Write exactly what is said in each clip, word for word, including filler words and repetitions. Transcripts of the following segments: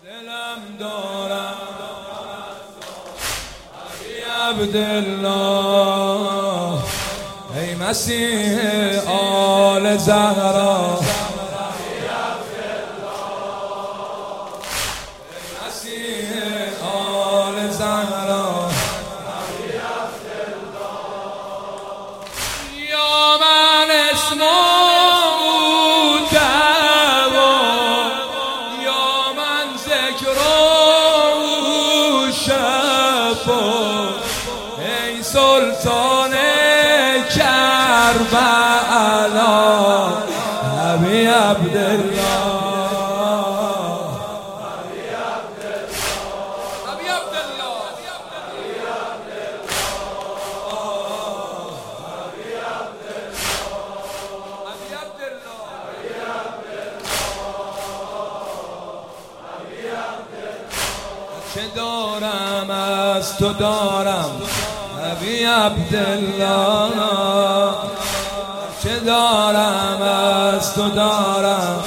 دلم دارم علی عبدالله، ای مسیح آل زهرا، مسیح آل زهرا، یا من اسمو دعوا، یا من ذکرو شفا، ای سلطان کربلا، ابی عبدالله، چه دارم از تو دارم ابی عبدالله، چه دارم از تو دارم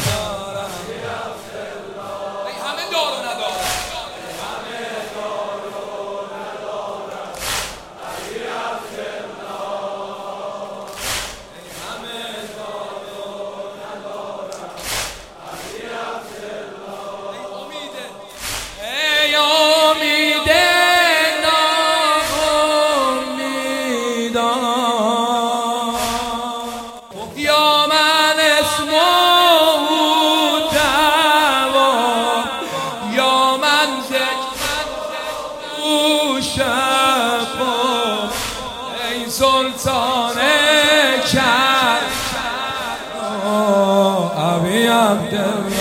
ای همه دار و ندارم، همه دار و ندارم ابی عبدالله، ای همه دار و ندارم ابی عبدالله، ای امیده، ای امیده یا من اسمو دعوا، یا من ذکرو شفا، ای سلطان کربلا، ابی عبدالله.